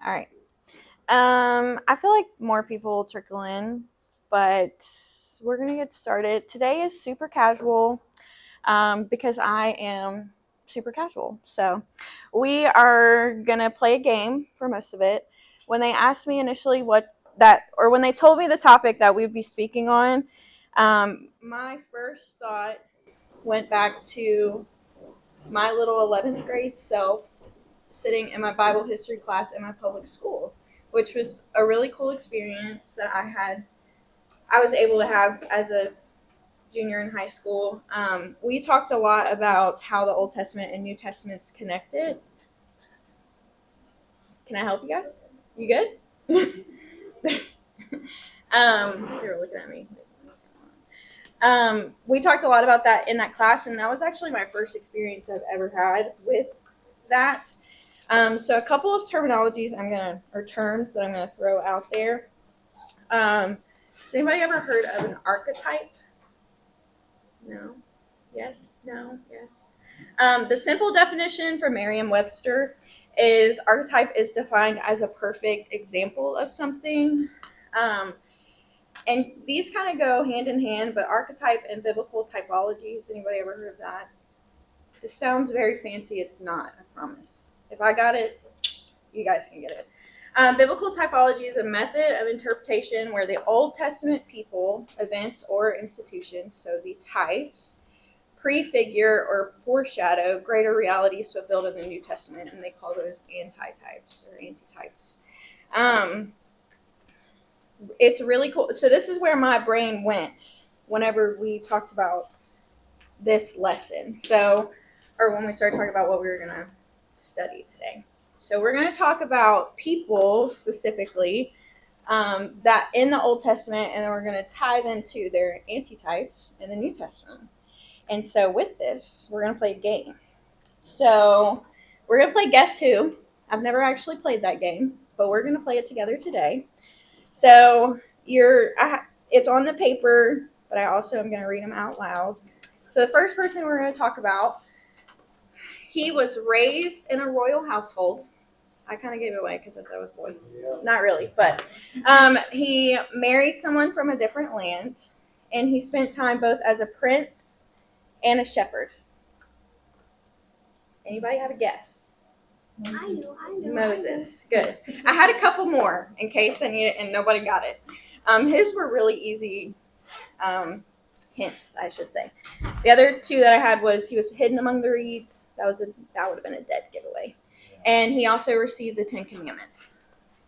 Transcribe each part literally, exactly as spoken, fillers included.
All right. Um, I feel like more people will trickle in, but we're gonna get started. Today is super casual, um, because I am super casual. So we are gonna play a game for most of it. When they asked me initially what that, or when they told me the topic that we'd be speaking on, um, my first thought went back to my little eleventh grade self sitting in my Bible history class in my public school, which was a really cool experience that I had. I was able to have as a junior in high school. Um, we talked a lot about how the Old Testament and New Testament's connected. Can I help you guys? You good? um, they were looking at me. Um, we talked a lot about that in that class, and that was actually my first experience I've ever had with that. Um, so a couple of terminologies I'm gonna, or terms that I'm gonna throw out there. Um, has anybody ever heard of an archetype? No? Yes? No? Yes? Um, the simple definition from Merriam-Webster is archetype is defined as a perfect example of something. Um, and these kind of go hand in hand, but archetype and biblical typology, has anybody ever heard of that? This sounds very fancy. It's not, I promise. If I got it, you guys can get it. Um, biblical typology is a method of interpretation where the Old Testament people, events, or institutions, so the types, prefigure or foreshadow greater realities fulfilled in the New Testament, and they call those antitypes or antitypes. Um, it's really cool. So this is where my brain went whenever we talked about this lesson. So, or when we started talking about what we were going to study today. So we're going to talk about people specifically um, that in the Old Testament, and then we're going to tie them to their antitypes in the New Testament. And so with this, we're going to play a game. So we're going to play Guess Who. I've never actually played that game, but we're going to play it together today. So you're, I, it's on the paper, but I also am going to read them out loud. So the first person we're going to talk about, he was raised in a royal household. I kind of gave it away because I said I was boy. Yeah. Not really, but um, he married someone from a different land, and he spent time both as a prince and a shepherd. Anybody have a guess? I know, I know. Moses. Good. I had a couple more in case I need it, and nobody got it. Um, his were really easy um, hints, I should say. The other two that I had was he was hidden among the reeds. That was a, that would have been a dead giveaway. And he also received the Ten Commandments.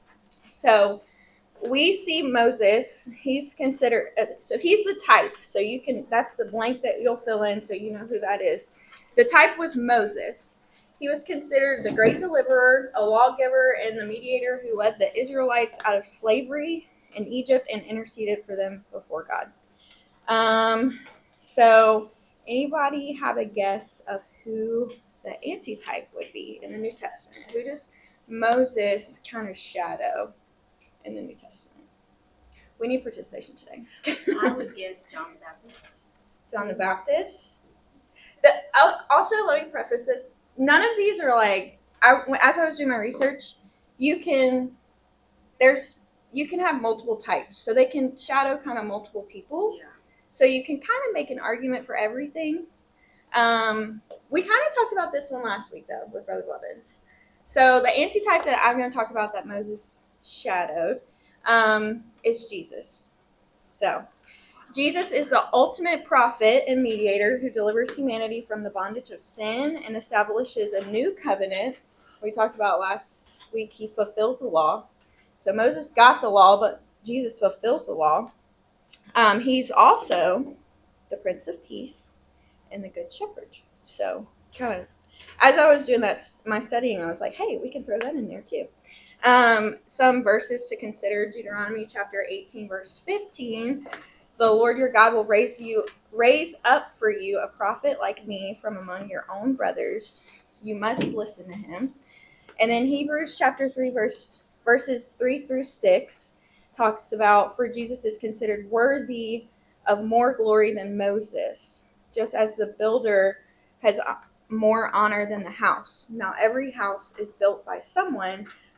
So we see Moses. He's considered, uh, so he's the type. So you can, that's the blank that you'll fill in so you know who that is. The type was Moses. He was considered the great deliverer, a lawgiver, and the mediator who led the Israelites out of slavery in Egypt and interceded for them before God. Um, so anybody have a guess of who the antitype would be in the New Testament? Who does Moses kind of shadow in the New Testament? We need participation today. I would guess John the Baptist. John the Baptist. The, also, let me preface this. None of these are like, I, as I was doing my research, you can, there's, you can have multiple types. So they can shadow kind of multiple people. Yeah. So you can kind of make an argument for everything. Um, we kind of talked about this one last week, though, with Brother Blevins. So the antitype that I'm going to talk about that Moses shadowed um, is Jesus. So Jesus is the ultimate prophet and mediator who delivers humanity from the bondage of sin and establishes a new covenant. We talked about last week, he fulfills the law. So Moses got the law, but Jesus fulfills the law. Um, he's also the Prince of Peace and the Good Shepherd. So kind of, as I was doing that, my studying, I was like, hey, we can throw that in there too. Um, some verses to consider: Deuteronomy chapter eighteen, verse fifteen. The Lord your God will raise you, raise up for you a prophet like me from among your own brothers. You must listen to him. And then Hebrews chapter three, verse verses three through six talks about, for Jesus is considered worthy of more glory than Moses, just as the builder has more honor than the house. Now every house is built by someone,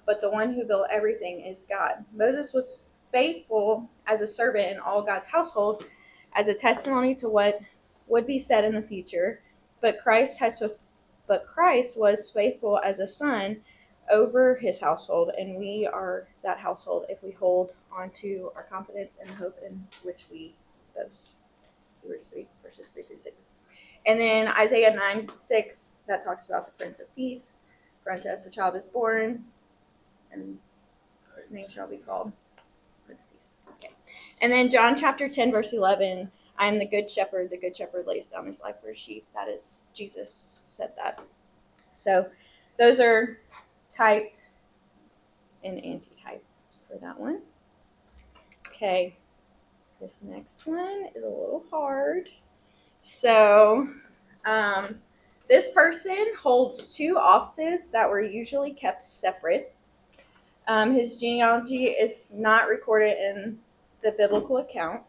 but the one who built everything is God. Moses was faithful as a servant in all God's household as a testimony to what would be said in the future, but Christ has but Christ was faithful as a son over his household, and we are that household if we hold on to our confidence and hope in which we boast. Hebrews three, verses three through six. And then Isaiah nine, six, that talks about the Prince of Peace. For unto us a child is born, and his name shall be called Prince of Peace. Okay. And then John chapter ten, verse eleven, I am the good shepherd. The good shepherd lays down his life for his sheep. That is, Jesus said that. So those are type and antitype for that one. Okay. This next one is a little hard. So, um, this person holds two offices that were usually kept separate. Um, his genealogy is not recorded in the biblical account.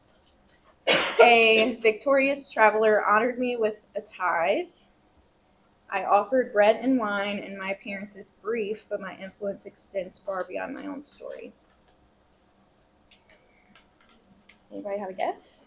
A victorious traveler honored me with a tithe. I offered bread and wine, and my appearance is brief, but my influence extends far beyond my own story. Anybody have a guess?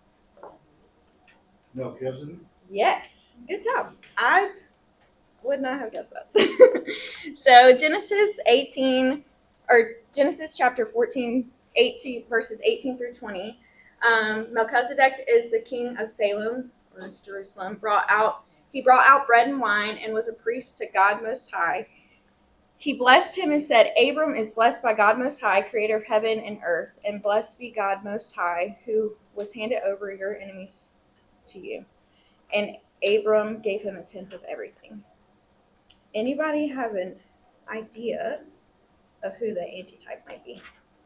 Melchizedek? Yes. Good job. I would not have guessed that. So Genesis eighteen, or Genesis chapter fourteen, eighteen, verses eighteen through twenty. Um, Melchizedek is the king of Salem, or Jerusalem, brought out He brought out bread and wine and was a priest to God Most High. He blessed him and said, Abram is blessed by God Most High, creator of heaven and earth, and blessed be God Most High, who was handed over your enemies to you. And Abram gave him a tenth of everything. Anybody have an idea of who the antitype might be?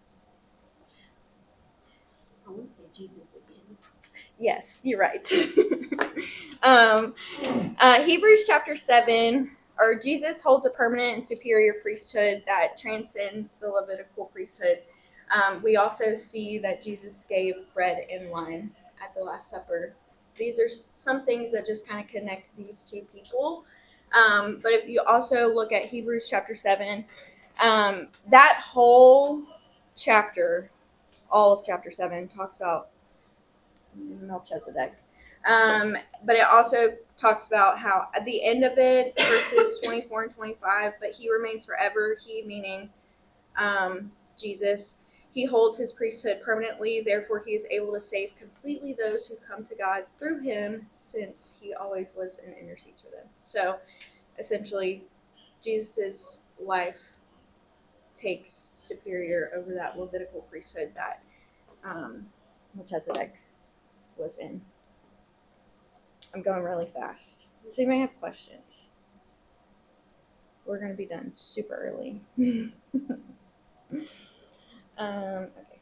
I want to say Jesus again. Yes, you're right. um, uh, Hebrews chapter seven, or Jesus holds a permanent and superior priesthood that transcends the Levitical priesthood. Um, we also see that Jesus gave bread and wine at the Last Supper. These are some things that just kind of connect these two people. Um, but if you also look at Hebrews chapter seven, um, that whole chapter, all of chapter seven, talks about Melchizedek. Um, but it also talks about how at the end of it, verses twenty-four and twenty-five, but he remains forever, he meaning um, Jesus. He holds his priesthood permanently, therefore he is able to save completely those who come to God through him, since he always lives and intercedes for them. So essentially, Jesus' life takes superior over that Levitical priesthood that um, Melchizedek was in. I'm going really fast. Does anybody have questions? We're going to be done super early. um, okay.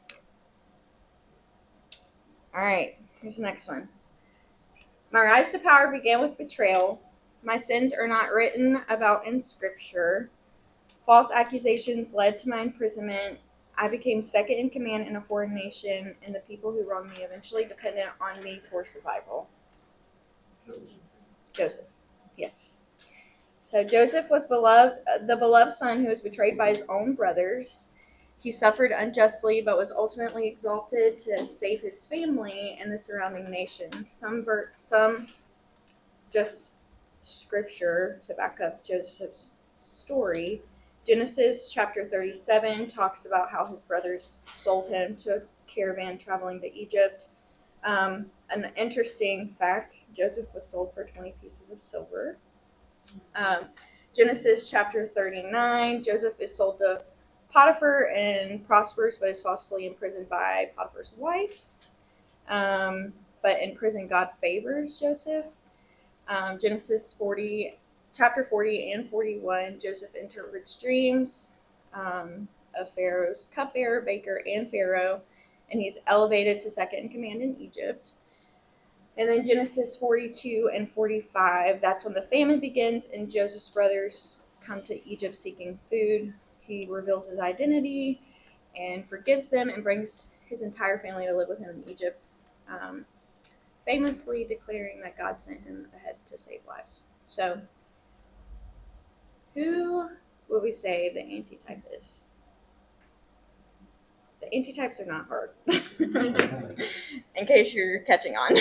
All right, here's the next one. My rise to power began with betrayal. My sins are not written about in Scripture. False accusations led to my imprisonment. I became second in command in a foreign nation, and the people who wronged me eventually depended on me for survival. Joseph. Joseph, yes. So Joseph was beloved, the beloved son who was betrayed by his own brothers. He suffered unjustly, but was ultimately exalted to save his family and the surrounding nations. Some, ver- some just scripture to back up Joseph's story. Genesis chapter thirty-seven talks about how his brothers sold him to a caravan traveling to Egypt. Um, an interesting fact, Joseph was sold for twenty pieces of silver. Um, Genesis chapter thirty-nine, Joseph is sold to Potiphar and prospers, but is falsely imprisoned by Potiphar's wife. Um, but in prison, God favors Joseph. Um, Genesis forty, chapter forty and forty-one, Joseph interprets dreams um, of Pharaoh's cupbearer, baker, and Pharaoh, and he's elevated to second in command in Egypt. And then Genesis forty-two and forty-five, that's when the famine begins and Joseph's brothers come to Egypt seeking food. He reveals his identity and forgives them and brings his entire family to live with him in Egypt, um, famously declaring that God sent him ahead to save lives. So, who would we say the antitype is? The antitypes are not hard. In case you're catching on.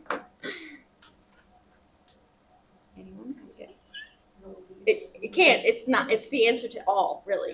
Anyone? Okay. It, it can't, it's not, it's the answer to all, really.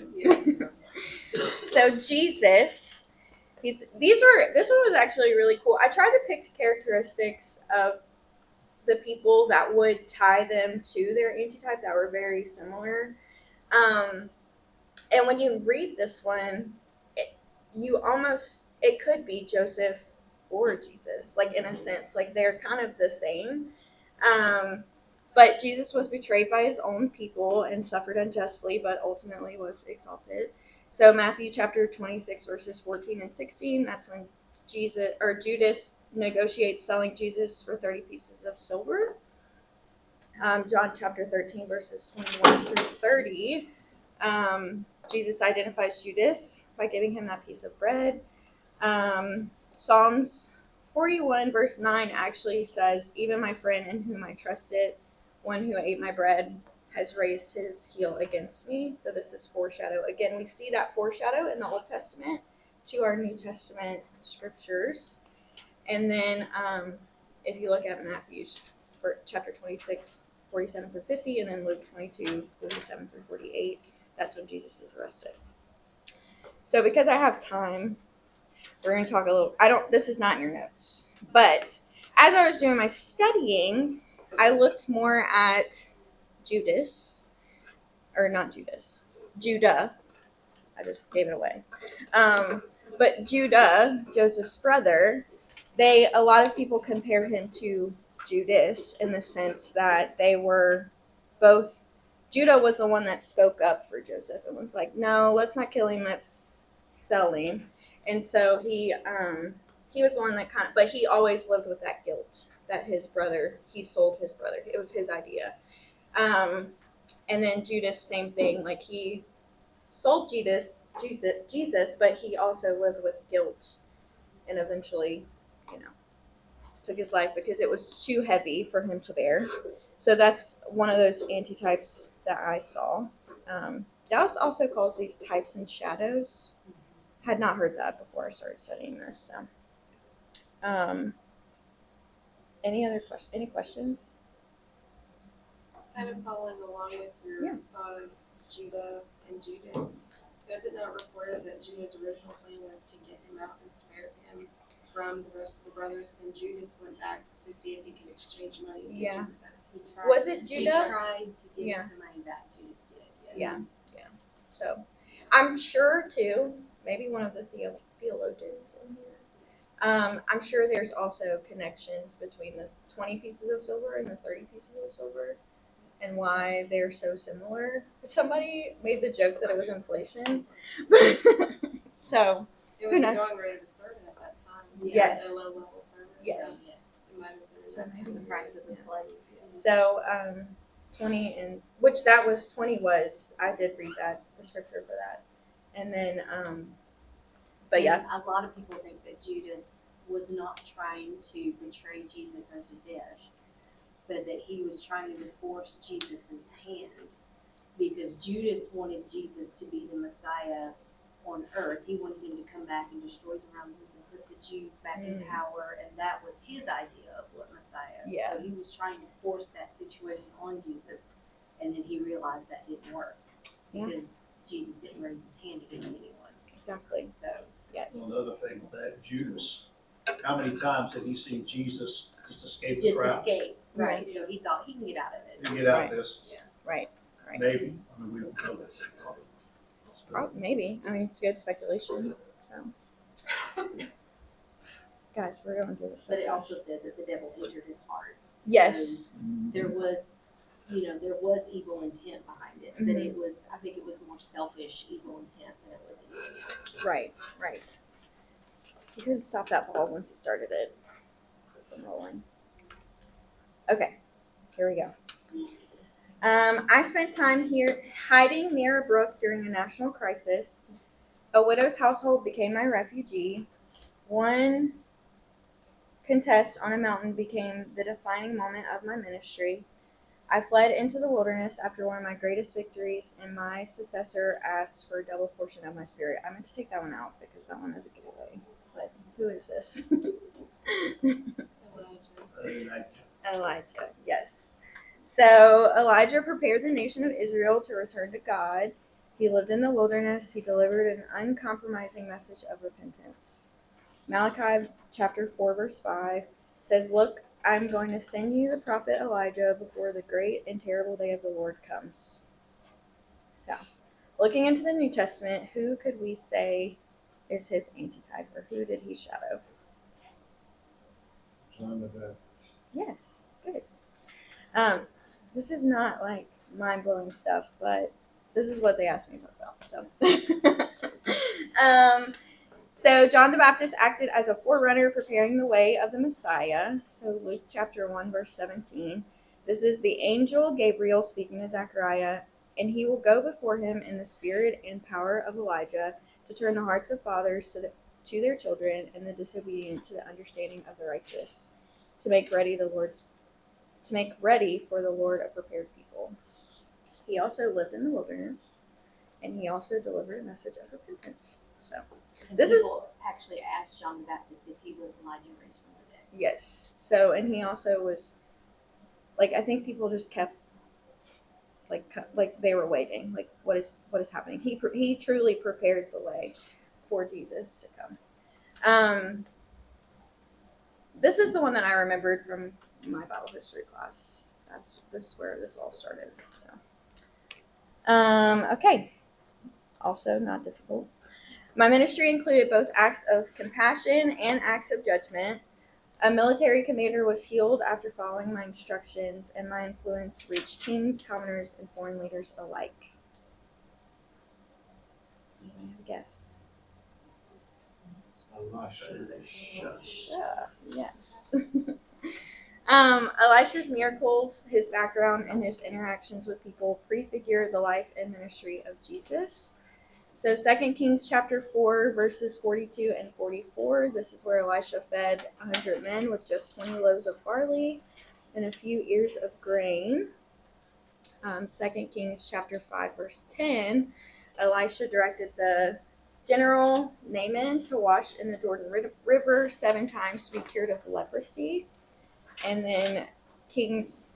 So Jesus, he's, these were, this one was actually really cool. I tried to pick characteristics of the people that would tie them to their antitype that were very similar. Um, and when you read this one, it, you almost, it could be Joseph or Jesus, like in a sense, like they're kind of the same. Um, but Jesus was betrayed by his own people and suffered unjustly, but ultimately was exalted. So Matthew chapter twenty-six, verses fourteen and sixteen, that's when Jesus or Judas negotiates selling Jesus for thirty pieces of silver. Um, John chapter thirteen, verses twenty-one through thirty, um, Jesus identifies Judas by giving him that piece of bread. Um, Psalms forty-one, verse nine actually says, even my friend in whom I trusted, one who ate my bread, has raised his heel against me. So this is foreshadow. Again, we see that foreshadow in the Old Testament to our New Testament scriptures. And then um, if you look at Matthew for chapter twenty-six, forty-seven through fifty, and then Luke twenty-two, forty-seven through forty-eight, that's when Jesus is arrested. So because I have time, we're going to talk a little, I don't, this is not in your notes, but as I was doing my studying, I looked more at Judas, or not Judas, Judah. I just gave it away. Um, but Judah, Joseph's brother, they, a lot of people compare him to Judas in the sense that they were both, Judah was the one that spoke up for Joseph and was like, no, let's not kill him, let's sell him. And so he, um, he was the one that kind of, but he always lived with that guilt that his brother, he sold his brother. It was his idea. Um, and then Judas, same thing. Like he sold Jesus, Jesus, Jesus, but he also lived with guilt, and eventually, you know, took his life because it was too heavy for him to bear. So that's one of those antitypes that I saw. Um, Dallas also calls these types and shadows. Had not heard that before I started studying this. So, um, any other questions? Any questions? Kind of following along with your Yeah. thought of Judah and Judas, does it not record that Judah's original plan was to get him out and spare him from the rest of the brothers, and Judas went back to see if he could exchange money and get Yeah. Jesus out? He tried, Was it He Judah? tried to give Yeah. the money back. Judas did. Yeah, yeah. So, I'm sure too. Maybe one of the theo- theologians in here. Um, I'm sure there's also connections between this twenty pieces of silver and the thirty pieces of silver, and why they're so similar. Somebody made the joke that it was inflation. So, It who was a knows? going rate of a servant at that time. Yes. A low level servant. Yes. So Yes. it might have been So enough. maybe The price of the yeah. slave. So, um, twenty and which that was twenty was I did read that the scripture for that, and then um, but yeah, And a lot of people think that Judas was not trying to betray Jesus unto death, but that he was trying to force Jesus' hand, because Judas wanted Jesus to be the Messiah on earth. He wanted him to come back and destroy the Romans and put the Jews back in Mm. power, and that was his idea of what Messiah. Yeah. So he was trying to force that situation on Jesus, and then he realized that didn't work Yeah. because Jesus didn't raise his hand against anyone. exactly. So Yes. Well, another thing with that, Judas, how many times have you seen Jesus just escape the just crowd? escape, right? Right. So he thought he can get out of it. To get out Right. of this, Right. Right. maybe, I mean, we don't know this. Prob- maybe. I mean, it's good speculation. So. Guys, we're going through this. so But it fast. also says that the devil entered his heart. Yes. So there was, you know, there was evil intent behind it, but Mhm. it was, I think it was more selfish evil intent than it was anything else. Right. Right. You couldn't stop that ball once you started it from rolling. Okay. Here we go. Um, I spent time here hiding near a brook during a national crisis. A widow's household became my refugee. One contest on a mountain became the defining moment of my ministry. I fled into the wilderness after one of my greatest victories, and my successor asked for a double portion of my spirit. I meant to take that one out because that one is a giveaway. But who is this? Elijah. Elijah, yes. So Elijah prepared the nation of Israel to return to God. He lived in the wilderness. He delivered an uncompromising message of repentance. Malachi chapter four verse five says, "Look, I'm going to send you the prophet Elijah before the great and terrible day of the Lord comes." So, looking into the New Testament, who could we say is his antitype, or who did he shadow? John the Baptist. Yes, good. Um, this is not like mind-blowing stuff, but this is what they asked me to talk about. So, um, so John the Baptist acted as a forerunner, preparing the way of the Messiah. So Luke chapter one, verse seventeen. This is the angel Gabriel speaking to Zechariah, and he will go before him in the spirit and power of Elijah to turn the hearts of fathers to the, to their children, and the disobedient to the understanding of the righteous, to make ready the Lord's to make ready for the Lord a prepared people. He also lived in the wilderness, and he also delivered a message of repentance. So And this is people actually asked John the Baptist if he was Elijah raised from the dead. yes. So and he also was like I think people just kept like like they were waiting. Like what is what is happening? He he truly prepared the way for Jesus to come. Um, this is the one that I remembered from my Bible history class. That's this is where this all started. So, um, okay. Also not difficult. My ministry included both acts of compassion and acts of judgment. A military commander was healed after following my instructions, and my influence reached kings, commoners, and foreign leaders alike. Anybody have a guess? Elisha. Elisha, yes. um, Elisha's miracles, his background, and his interactions with people prefigure the life and ministry of Jesus. So Second Kings chapter four, verses forty-two and forty-four, this is where Elisha fed one hundred men with just twenty loaves of barley and a few ears of grain. Um, Second Kings chapter five, verse ten, Elisha directed the general Naaman to wash in the Jordan River seven times to be cured of leprosy. And then Kings,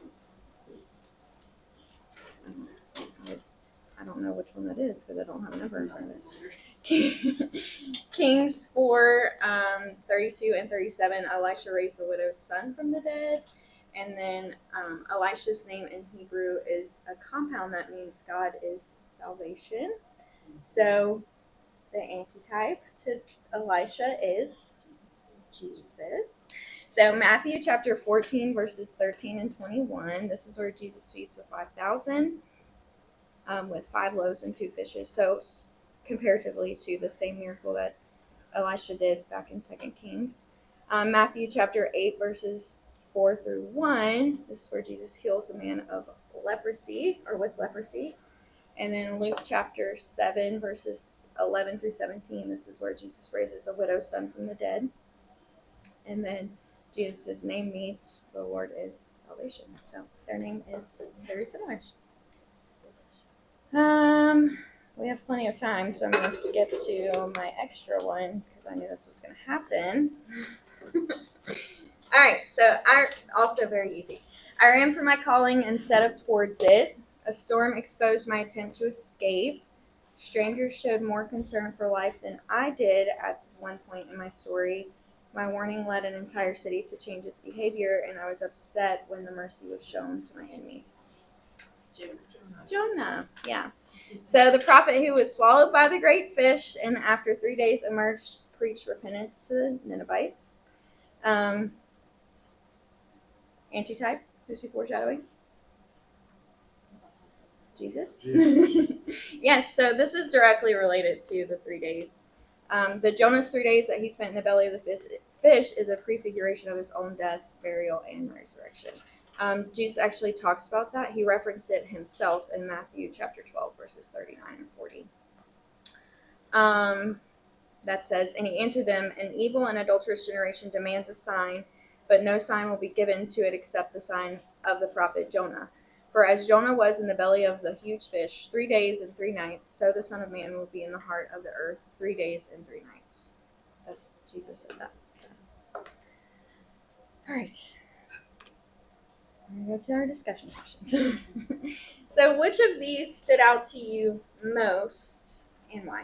I don't know which one that is because I don't have a number in front of it. Kings four, um, thirty-two and thirty-seven, Elisha raised the widow's son from the dead. And then um, Elisha's name in Hebrew is a compound that means God is salvation. So the antitype to Elisha is Jesus. So Matthew chapter fourteen, verses thirteen and twenty-one, this is where Jesus feeds the five thousand um, with five loaves and two fishes. So comparatively to the same miracle that Elisha did back in Second Kings. Um, Matthew chapter eight, verses four through one, this is where Jesus heals a man of leprosy, or with leprosy. And then Luke chapter seven, verses eleven through seventeen, this is where Jesus raises a widow's son from the dead. And then Jesus' name means the Lord is salvation. So their name is very similar. Um, we have plenty of time, so I'm going to skip to my extra one because I knew this was going to happen. All right, so I also very easy. I ran from my calling instead of towards it. A storm exposed my attempt to escape. Strangers showed more concern for life than I did at one point in my story. My warning led an entire city to change its behavior, and I was upset when the mercy was shown to my enemies. Jonah. Jonah, yeah. So the prophet who was swallowed by the great fish and after three days emerged, preached repentance to the Ninevites. Um, antitype, who's he foreshadowing? Jesus? Jesus. Yes, so this is directly related to the three days. Um, the Jonah's three days that he spent in the belly of the fish, fish is a prefiguration of his own death, burial, and resurrection. Um, Jesus actually talks about that. He referenced it himself in Matthew chapter twelve, verses thirty-nine and forty. Um, that says, and he answered them, an evil and adulterous generation demands a sign, but no sign will be given to it except the sign of the prophet Jonah. For as Jonah was in the belly of the huge fish three days and three nights, so the Son of Man will be in the heart of the earth three days and three nights. That's, Jesus said that. All right. We're going to go to our discussion questions. So which of these stood out to you most and why?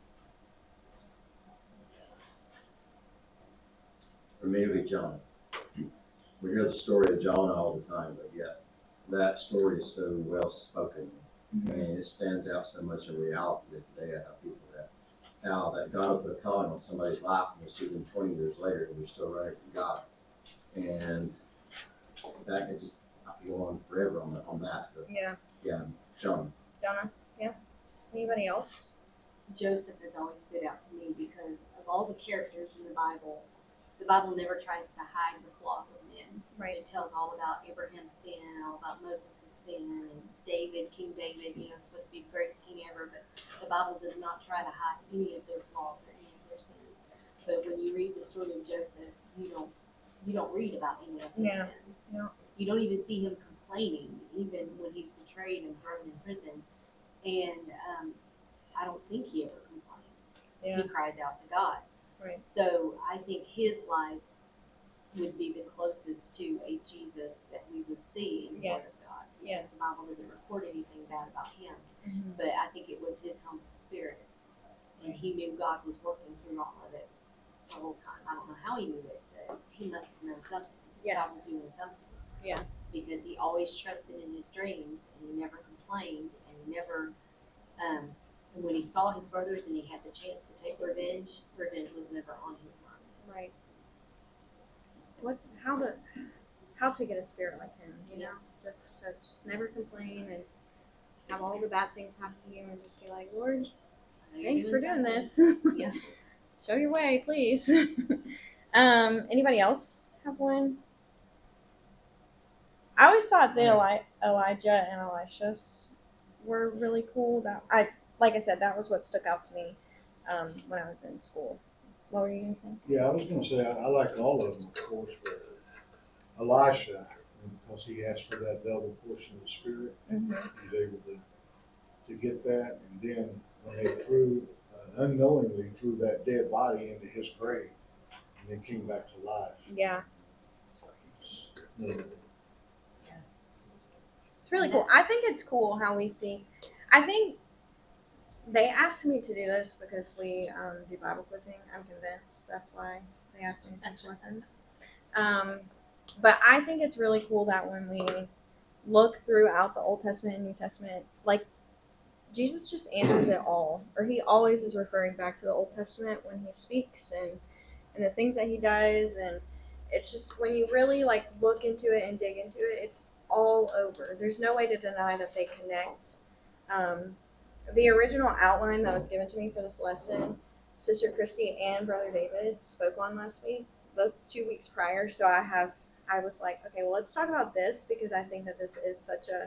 For me, to be Jonah. We hear the story of Jonah all the time, but yet that story is so well spoken. Mm-hmm. I mean, it stands out so much in reality today. How people that how that God will put a calling on somebody's life, and we see them twenty years later, and they're still running from God. And that could just I could go on forever on, on that. But yeah. Yeah, Jonah. Jonah. Yeah. Anybody else? Joseph has always stood out to me because of all the characters in the Bible, the Bible never tries to hide the flaws of men. Right. It tells all about Abraham's sin, all about Moses' sin, and David, King David, you know, supposed to be the greatest king ever, but the Bible does not try to hide any of their flaws or any of their sins. But when you read the story of Joseph, you don't you don't read about any of his yeah. sins. No. You don't even see him complaining, even when he's betrayed and thrown in prison. And um, I don't think he ever complains. Yeah. He cries out to God. Right. So I think his life would be the closest to a Jesus that we would see in the yes. Word of God. Because yes. the Bible doesn't record anything bad about him. Mm-hmm. But I think it was his humble spirit. And he knew God was working through all of it the whole time. I don't know how he knew it, but he must have known something. Yes. God was doing something. Yeah. Because he always trusted in his dreams, and he never complained, and he never, um, and when he saw his brothers and he had the chance to take revenge, revenge was never on his mind. Right. What? How to? How to get a spirit like him? You yeah. know, just to just never complain and have all the bad things happen to you, and just be like, Lord, thanks for doing this. Yeah. Show your way, please. um. Anybody else have one? I always thought that Eli- Elijah and Elisha were really cool. That I, like I said, that was what stuck out to me um, when I was in school. What were you gonna say? Yeah, I was gonna say, I, I like all of them, of course, but Elisha, because he asked for that double portion of the Spirit, mm-hmm. he was able to, to get that, and then when they threw, uh, unknowingly threw that dead body into his grave, and then came back to life. Yeah. It's like he was, It's really cool. I think it's cool how we see. I think they asked me to do this because we um, do Bible quizzing. I'm convinced that's why they asked me to teach lessons. Um, but I think it's really cool that when we look throughout the Old Testament and New Testament, like Jesus just answers it all, or he always is referring back to the Old Testament when he speaks and and the things that he does, and it's just when you really like look into it and dig into it, it's all over. There's no way to deny that they connect. Um, the original outline that was given to me for this lesson, Sister Christy and Brother David spoke on last week, the two weeks prior. So I have, I was like, okay, well, let's talk about this because I think that this is such a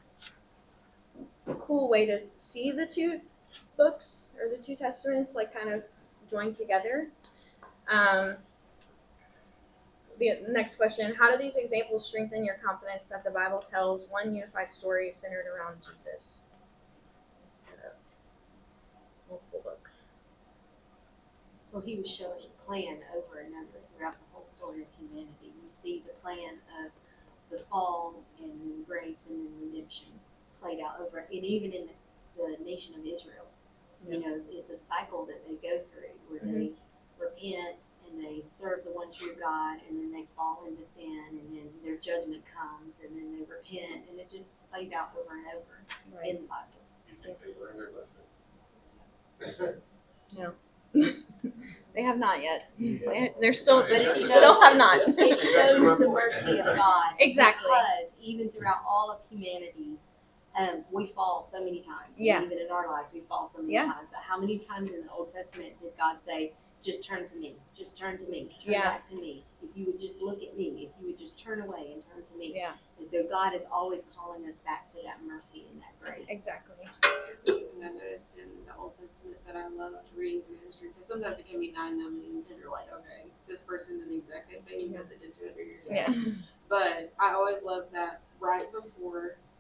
cool way to see the two books or the two testaments like kind of joined together. Um, the next question, how do these examples strengthen your confidence that the Bible tells one unified story centered around Jesus instead of multiple books? Well, he was showing a plan over and over throughout the whole story of humanity. We see the plan of the fall and then grace and then redemption played out over, and even in the, the nation of Israel. Yeah. You know, it's a cycle that they go through where mm-hmm. they repent and they serve the one true God, and then they fall into sin, and then their judgment comes, and then they repent, and it just plays out over and over right. in the Bible. You think they learned their lesson? No. They have not yet. They, they're still, they shows, still have not. It shows the mercy of God. Exactly. Because even throughout all of humanity, um, we fall so many times. Yeah. And even in our lives, we fall so many yeah. times. But how many times in the Old Testament did God say, just turn to me, just turn to me, turn yeah. back to me. If you would just look at me, if you would just turn away and turn to me. Yeah. And so God is always calling us back to that mercy and that grace. Exactly. And I noticed in the Old Testament that I loved reading through history, because sometimes it can be mind-numbing, and you're like, okay, this person did the exact same thing, but they did two hundred years ago. Yeah. But I always loved that right before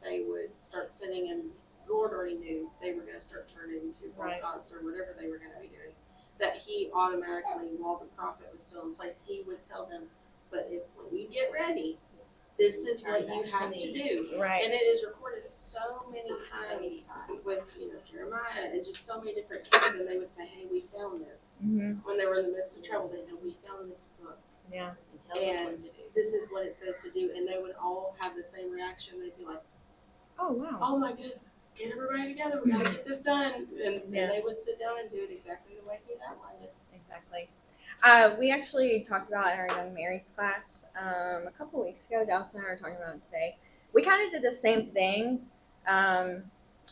they would start sinning, and the Lord already knew they were going to start turning into false Right. gods or whatever they were going to be doing. That he automatically, while the prophet was still in place, he would tell them, but if when you get ready, this is what you have to do. Right. And it is recorded so many times with, you know, Jeremiah and just so many different kings, and they would say, hey, we found this. Mm-hmm. When they were in the midst of trouble, they said, we found this book. Yeah. It tells us And what to do. this is what it says to do. And they would all have the same reaction. They'd be like, Oh, wow. oh my goodness, get everybody together. We got to get this done. And, Yeah. and they would sit down and do it exactly the way he outlined it. Exactly. Uh, we actually talked about it in our Young Marrieds class um, a couple weeks ago. Dallas and I were talking about it today. We kind of did the same thing. Um,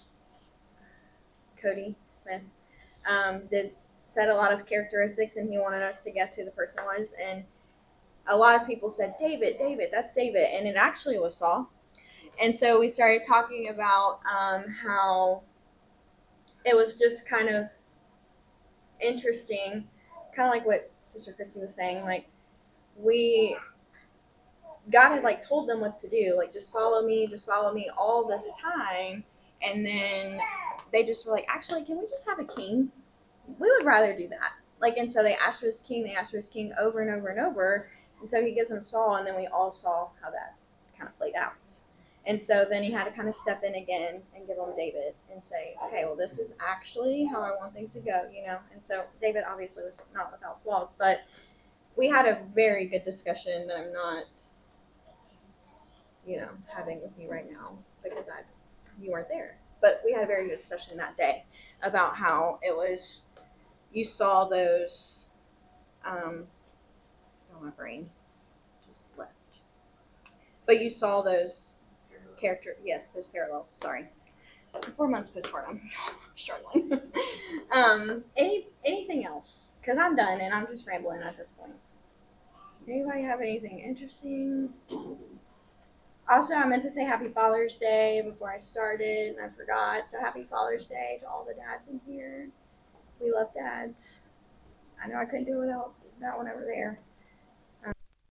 Cody Smith um, did said a lot of characteristics, and he wanted us to guess who the person was. And a lot of people said, David, David, that's David. And it actually was Saul. And so we started talking about um, how it was just kind of interesting, kind of like what Sister Christy was saying, like, we, God had, like, told them what to do, like, just follow me, just follow me all this time, and then they just were like, actually, can we just have a king? We would rather do that. Like, and so they asked for this king, they asked for this king over and over and over, and so he gives them Saul, and then we all saw how that kind of played out. And so then he had to kind of step in again and give them David and say, okay, well, this is actually how I want things to go, you know. And so David obviously was not without flaws, but we had a very good discussion that I'm not, you know, having with you right now because I, you weren't there. But we had a very good discussion that day about how it was, you saw those, um, oh, my brain just left. But you saw those character, yes, those parallels, sorry. Four months postpartum. I'm struggling. um, any anything else? Because I'm done and I'm just rambling at this point. Anybody have anything interesting? Also, I meant to say Happy Father's Day before I started and I forgot. So Happy Father's Day to all the dads in here. We love dads. I know I couldn't do it without that one over there.